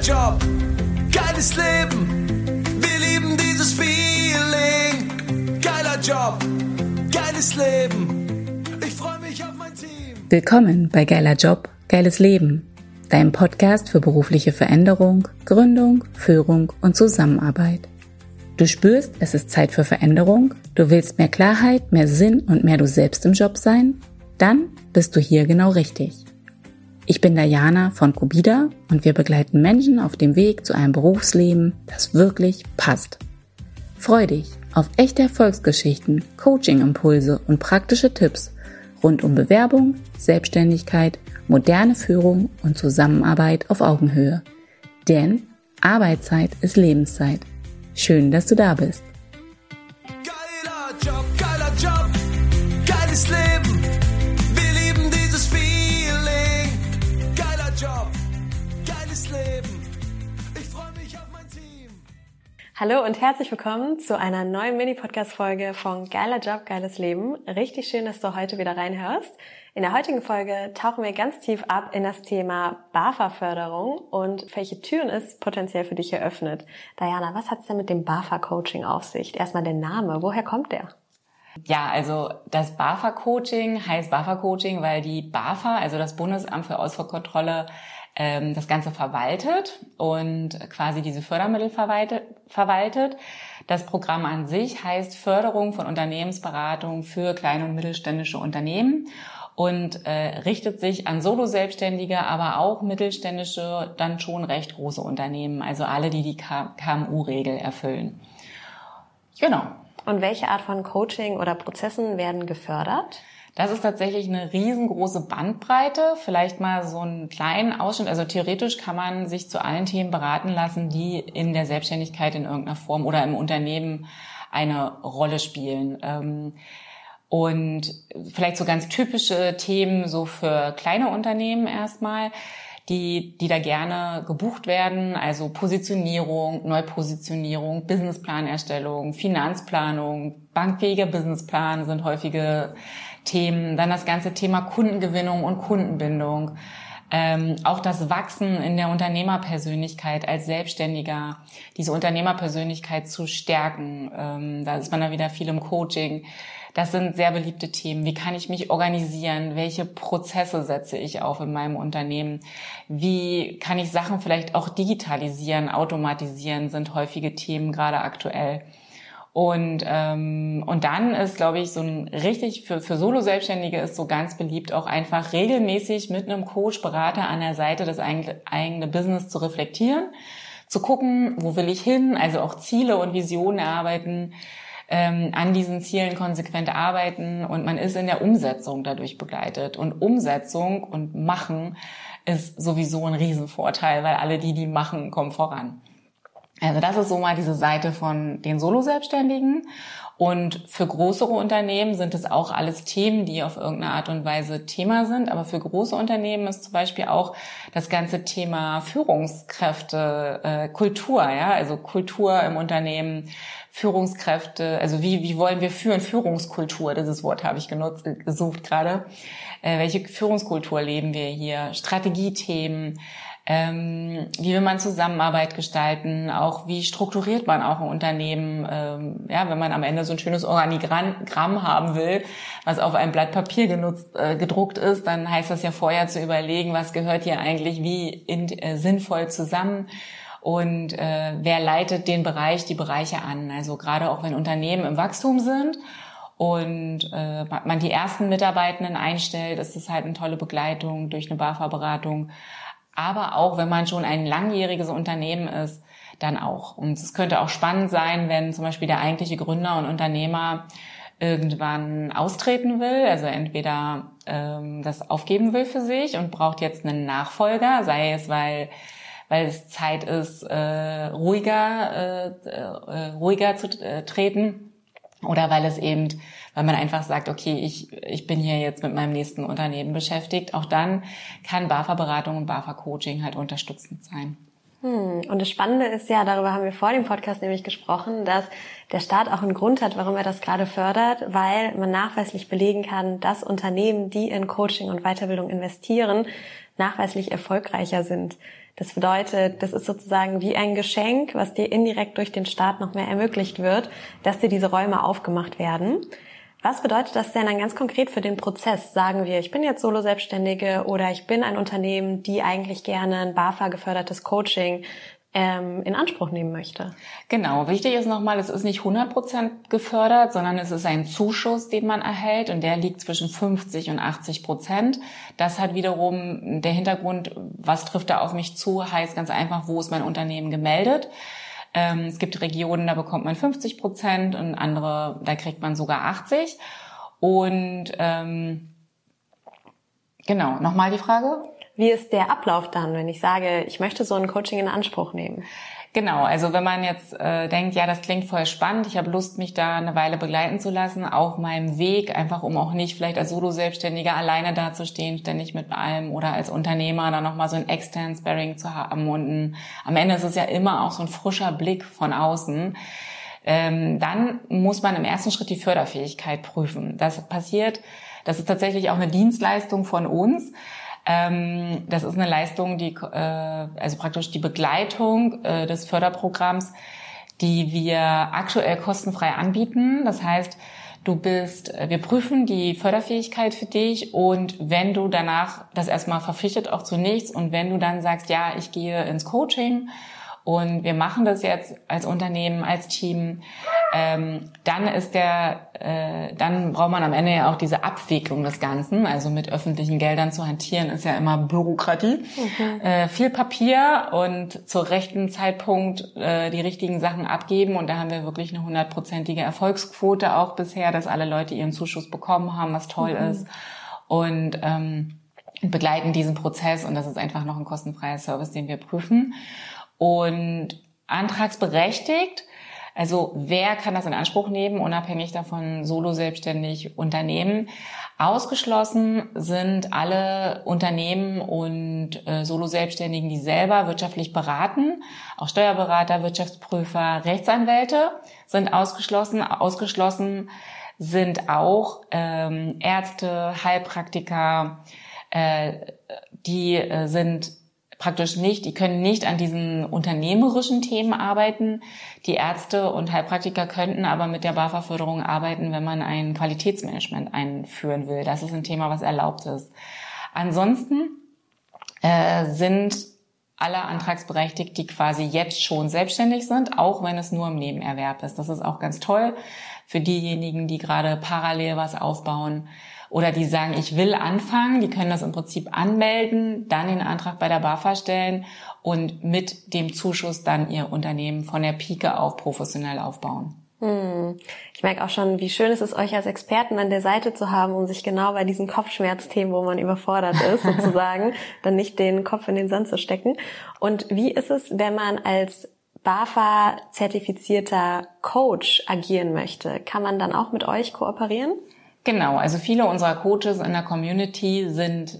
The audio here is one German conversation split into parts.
Job, geiles Leben, wir lieben dieses Feeling. Geiler Job, geiles Leben, ich freue mich auf mein Team. Willkommen bei Geiler Job, geiles Leben, deinem Podcast für berufliche Veränderung, Gründung, Führung und Zusammenarbeit. Du spürst, es ist Zeit für Veränderung, du willst mehr Klarheit, mehr Sinn und mehr du selbst im Job sein? Dann bist du hier genau richtig. Ich bin Diana von Cubida und wir begleiten Menschen auf dem Weg zu einem Berufsleben, das wirklich passt. Freu dich auf echte Erfolgsgeschichten, Coaching-Impulse und praktische Tipps rund um Bewerbung, Selbstständigkeit, moderne Führung und Zusammenarbeit auf Augenhöhe. Denn Arbeitszeit ist Lebenszeit. Schön, dass du da bist. Geiler Job, geiles Leben. Wir lieben dieses Feeling. Geiler Job, geiles Leben. Ich freue mich auf mein Team. Hallo und herzlich willkommen zu einer neuen Mini-Podcast-Folge von Geiler Job, geiles Leben. Richtig schön, dass du heute wieder reinhörst. In der heutigen Folge tauchen wir ganz tief ab in das Thema BAFA-Förderung und welche Türen es potenziell für dich eröffnet. Diana, was hat es denn mit dem BAFA-Coaching auf sich? Erstmal der Name, woher kommt der? Ja, also das BAFA-Coaching heißt BAFA-Coaching, weil die BAFA, also das Bundesamt für Ausfuhrkontrolle, das Ganze verwaltet und quasi diese Fördermittel verwaltet. Das Programm an sich heißt Förderung von Unternehmensberatung für kleine und mittelständische Unternehmen und richtet sich an Solo-Selbstständige, aber auch mittelständische, dann schon recht große Unternehmen, also alle, die die KMU-Regel erfüllen. Genau. Und welche Art von Coaching oder Prozessen werden gefördert? Das ist tatsächlich eine riesengroße Bandbreite. Vielleicht mal so einen kleinen Ausschnitt. Also theoretisch kann man sich zu allen Themen beraten lassen, die in der Selbstständigkeit in irgendeiner Form oder im Unternehmen eine Rolle spielen. Und vielleicht so ganz typische Themen so für kleine Unternehmen erstmal, die da gerne gebucht werden, also Positionierung, Neupositionierung, Businessplanerstellung, Finanzplanung, bankfähiger Businessplan sind häufige Themen. Dann das ganze Thema Kundengewinnung und Kundenbindung. Auch das Wachsen in der Unternehmerpersönlichkeit als Selbstständiger, diese Unternehmerpersönlichkeit zu stärken. Da ist man dann wieder viel im Coaching. Das sind sehr beliebte Themen. Wie kann ich mich organisieren? Welche Prozesse setze ich auf in meinem Unternehmen? Wie kann ich Sachen vielleicht auch digitalisieren, automatisieren, sind häufige Themen gerade aktuell. Und dann ist, glaube ich, so ein richtig für Solo-Selbstständige ist so ganz beliebt, auch einfach regelmäßig mit einem Coach, Berater an der Seite das eigene Business zu reflektieren, zu gucken, wo will ich hin, also auch Ziele und Visionen erarbeiten, an diesen Zielen konsequent arbeiten und man ist in der Umsetzung dadurch begleitet. Und Umsetzung und Machen ist sowieso ein Riesenvorteil, weil alle, die machen, kommen voran. Also das ist so mal diese Seite von den Solo-Selbstständigen. Und für größere Unternehmen sind es auch alles Themen, die auf irgendeine Art und Weise Thema sind. Aber für große Unternehmen ist zum Beispiel auch das ganze Thema Führungskräfte, Kultur, ja, also Kultur im Unternehmen, Führungskräfte, also wie wollen wir führen? Führungskultur, dieses Wort habe ich gesucht gerade. Welche Führungskultur leben wir hier? Strategiethemen. Wie will man Zusammenarbeit gestalten, auch wie strukturiert man auch ein Unternehmen, wenn man am Ende so ein schönes Organigramm haben will, was auf einem Blatt Papier gedruckt ist, dann heißt das ja vorher zu überlegen, was gehört hier eigentlich wie sinnvoll zusammen und wer leitet die Bereiche an, also gerade auch wenn Unternehmen im Wachstum sind und man die ersten Mitarbeitenden einstellt, ist es halt eine tolle Begleitung durch eine BAFA-Beratung. Aber auch, wenn man schon ein langjähriges Unternehmen ist, dann auch. Und es könnte auch spannend sein, wenn zum Beispiel der eigentliche Gründer und Unternehmer irgendwann austreten will, also entweder das aufgeben will für sich und braucht jetzt einen Nachfolger, sei es, weil es Zeit ist, ruhiger zu treten, oder weil man einfach sagt, okay, ich bin hier jetzt mit meinem nächsten Unternehmen beschäftigt. Auch dann kann BAFA-Beratung und BAFA-Coaching halt unterstützend sein. Und das Spannende ist ja, darüber haben wir vor dem Podcast nämlich gesprochen, dass der Staat auch einen Grund hat, warum er das gerade fördert, weil man nachweislich belegen kann, dass Unternehmen, die in Coaching und Weiterbildung investieren, nachweislich erfolgreicher sind. Das bedeutet, das ist sozusagen wie ein Geschenk, was dir indirekt durch den Staat noch mehr ermöglicht wird, dass dir diese Räume aufgemacht werden. Was bedeutet das denn dann ganz konkret für den Prozess? Sagen wir, ich bin jetzt Solo-Selbstständige oder ich bin ein Unternehmen, die eigentlich gerne ein BAFA-gefördertes Coaching in Anspruch nehmen möchte. Genau, wichtig ist nochmal, es ist nicht 100% gefördert, sondern es ist ein Zuschuss, den man erhält und der liegt zwischen 50 und 80%. Das hat wiederum der Hintergrund, was trifft da auf mich zu, heißt ganz einfach, wo ist mein Unternehmen gemeldet. Es gibt Regionen, da bekommt man 50% und andere, da kriegt man sogar 80%. Und genau, nochmal die Frage? Wie ist der Ablauf dann, wenn ich sage, ich möchte so ein Coaching in Anspruch nehmen? Genau, also wenn man jetzt denkt, ja, das klingt voll spannend, ich habe Lust, mich da eine Weile begleiten zu lassen, auf meinem Weg, einfach um auch nicht vielleicht als Solo-Selbstständiger alleine dazustehen, ständig mit allem oder als Unternehmer dann nochmal so ein externen Sparring zu haben und am Ende ist es ja immer auch so ein frischer Blick von außen. Dann muss man im ersten Schritt die Förderfähigkeit prüfen. Das ist tatsächlich auch eine Dienstleistung von uns. Das ist eine Leistung, die also praktisch die Begleitung des Förderprogramms, die wir aktuell kostenfrei anbieten. Das heißt, wir prüfen die Förderfähigkeit für dich und wenn du danach, das erstmal verpflichtet auch zu nichts und wenn du dann sagst, ja, ich gehe ins Coaching und wir machen das jetzt als Unternehmen, als Team, dann braucht man am Ende ja auch diese Abwicklung des Ganzen. Also mit öffentlichen Geldern zu hantieren ist ja immer Bürokratie. Viel Papier und zur rechten Zeitpunkt die richtigen Sachen abgeben. Und da haben wir wirklich eine 100%ige Erfolgsquote auch bisher, dass alle Leute ihren Zuschuss bekommen haben, was toll ist. Und begleiten diesen Prozess. Und das ist einfach noch ein kostenfreier Service, den wir prüfen. Und antragsberechtigt, also wer kann das in Anspruch nehmen, unabhängig davon solo-selbstständig Unternehmen. Ausgeschlossen sind alle Unternehmen und Solo-Selbstständigen, die selber wirtschaftlich beraten. Auch Steuerberater, Wirtschaftsprüfer, Rechtsanwälte sind ausgeschlossen. Ausgeschlossen sind auch Ärzte, Heilpraktiker, die sind praktisch nicht, die können nicht an diesen unternehmerischen Themen arbeiten. Die Ärzte und Heilpraktiker könnten aber mit der BAFA-Förderung arbeiten, wenn man ein Qualitätsmanagement einführen will. Das ist ein Thema, was erlaubt ist. Ansonsten sind alle antragsberechtigt, die quasi jetzt schon selbstständig sind, auch wenn es nur im Nebenerwerb ist. Das ist auch ganz toll für diejenigen, die gerade parallel was aufbauen. Oder die sagen, ich will anfangen, die können das im Prinzip anmelden, dann den Antrag bei der BAFA stellen und mit dem Zuschuss dann ihr Unternehmen von der Pike auf professionell aufbauen. Ich merke auch schon, wie schön es ist, euch als Experten an der Seite zu haben, um sich genau bei diesen Kopfschmerzthemen, wo man überfordert ist, sozusagen, dann nicht den Kopf in den Sand zu stecken. Und wie ist es, wenn man als BAFA-zertifizierter Coach agieren möchte? Kann man dann auch mit euch kooperieren? Genau, also viele unserer Coaches in der Community sind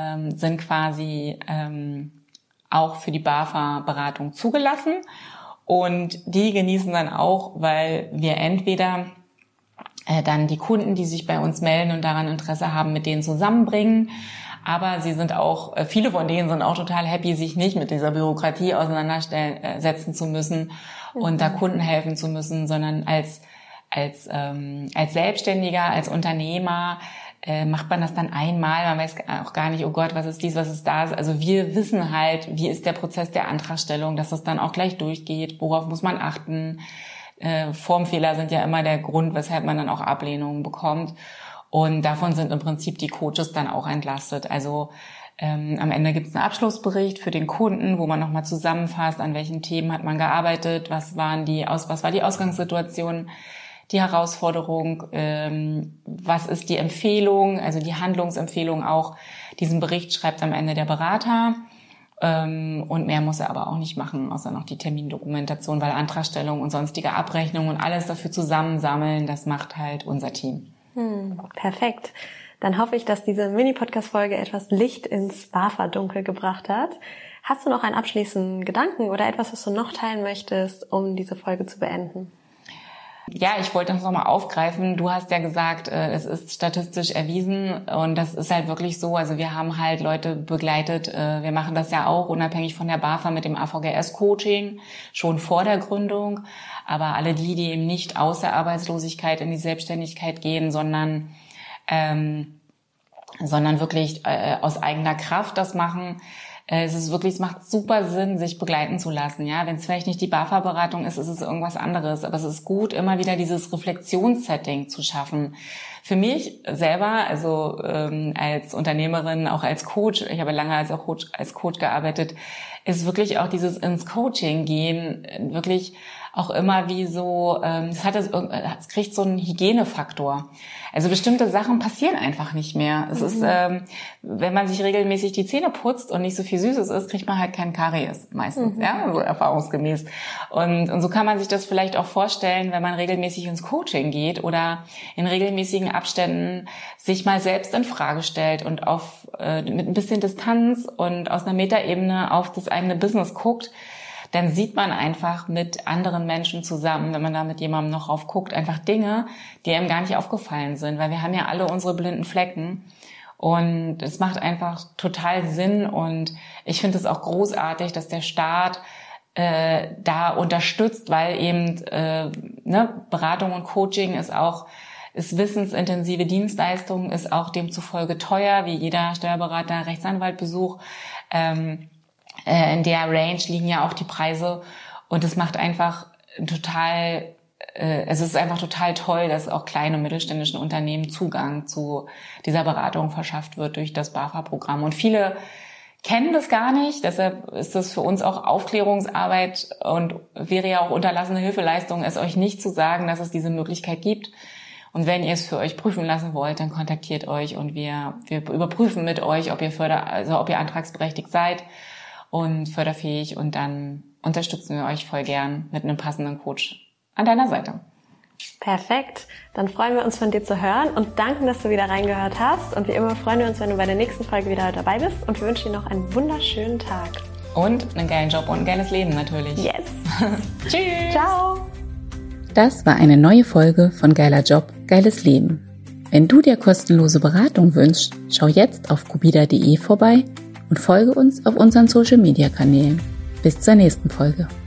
quasi auch für die BAFA-Beratung zugelassen und die genießen dann auch, weil wir entweder dann die Kunden, die sich bei uns melden und daran Interesse haben, mit denen zusammenbringen, aber sie sind auch, viele von denen sind auch total happy, sich nicht mit dieser Bürokratie auseinandersetzen zu müssen und da Kunden helfen zu müssen, sondern als Selbstständiger, als Unternehmer macht man das dann einmal. Man weiß auch gar nicht, oh Gott, was ist dies, was ist das. Also wir wissen halt, wie ist der Prozess der Antragstellung, dass das dann auch gleich durchgeht. Worauf muss man achten? Formfehler sind ja immer der Grund, weshalb man dann auch Ablehnungen bekommt. Und davon sind im Prinzip die Coaches dann auch entlastet. Also am Ende gibt es einen Abschlussbericht für den Kunden, wo man nochmal zusammenfasst, an welchen Themen hat man gearbeitet, was war die Ausgangssituation, die Herausforderung, was ist die Empfehlung, also die Handlungsempfehlung auch. Diesen Bericht schreibt am Ende der Berater und mehr muss er aber auch nicht machen, außer noch die Termindokumentation, weil Antragstellung und sonstige Abrechnung und alles dafür zusammensammeln, das macht halt unser Team. Perfekt. dann hoffe ich, dass diese Mini-Podcast-Folge etwas Licht ins BAFA-Dunkel gebracht hat. Hast du noch einen abschließenden Gedanken oder etwas, was du noch teilen möchtest, um diese Folge zu beenden? Ja, ich wollte das nochmal aufgreifen. Du hast ja gesagt, es ist statistisch erwiesen und das ist halt wirklich so. Also wir haben halt Leute begleitet, wir machen das ja auch unabhängig von der BAFA mit dem AVGS-Coaching, schon vor der Gründung. Aber alle die eben nicht aus der Arbeitslosigkeit in die Selbstständigkeit gehen, sondern wirklich aus eigener Kraft das machen, es macht super Sinn, sich begleiten zu lassen. Ja, wenn es vielleicht nicht die BAFA-Beratung ist, ist es irgendwas anderes. Aber es ist gut, immer wieder dieses Reflexionssetting zu schaffen. Für mich selber, also als Unternehmerin, auch als Coach, ich habe lange als Coach gearbeitet, ist wirklich auch dieses ins Coaching gehen wirklich auch immer wie so, es kriegt so einen Hygienefaktor. Also bestimmte Sachen passieren einfach nicht mehr. Es ist, wenn man sich regelmäßig die Zähne putzt und nicht so viel Süßes isst, kriegt man halt keinen Karies meistens, ja, so erfahrungsgemäß. Und so kann man sich das vielleicht auch vorstellen, wenn man regelmäßig ins Coaching geht oder in regelmäßigen Abständen sich mal selbst in Frage stellt und mit ein bisschen Distanz und aus einer Metaebene auf das eigene Business guckt, dann sieht man einfach mit anderen Menschen zusammen, wenn man da mit jemandem noch drauf guckt, einfach Dinge, die einem gar nicht aufgefallen sind, weil wir haben ja alle unsere blinden Flecken und es macht einfach total Sinn und ich finde es auch großartig, dass der Staat da unterstützt, weil eben Beratung und Coaching ist wissensintensive Dienstleistung, ist auch demzufolge teuer, wie jeder Steuerberater, Rechtsanwaltbesuch. In der Range liegen ja auch die Preise und es macht einfach es ist einfach total toll, dass auch kleine und mittelständischen Unternehmen Zugang zu dieser Beratung verschafft wird durch das BAFA-Programm. Und viele kennen das gar nicht, deshalb ist das für uns auch Aufklärungsarbeit und wäre ja auch unterlassene Hilfeleistung, es euch nicht zu sagen, dass es diese Möglichkeit gibt. Und wenn ihr es für euch prüfen lassen wollt, dann kontaktiert euch und wir überprüfen mit euch, ob ihr antragsberechtigt seid und förderfähig und dann unterstützen wir euch voll gern mit einem passenden Coach an deiner Seite. Perfekt. Dann freuen wir uns von dir zu hören und danken, dass du wieder reingehört hast. Und wie immer freuen wir uns, wenn du bei der nächsten Folge wieder dabei bist und wir wünschen dir noch einen wunderschönen Tag. Und einen geilen Job und ein geiles Leben natürlich. Yes. Tschüss. Ciao. Das war eine neue Folge von Geiler Job, geiles Leben. Wenn du dir kostenlose Beratung wünschst, schau jetzt auf cubida.de vorbei und folge uns auf unseren Social-Media-Kanälen. Bis zur nächsten Folge.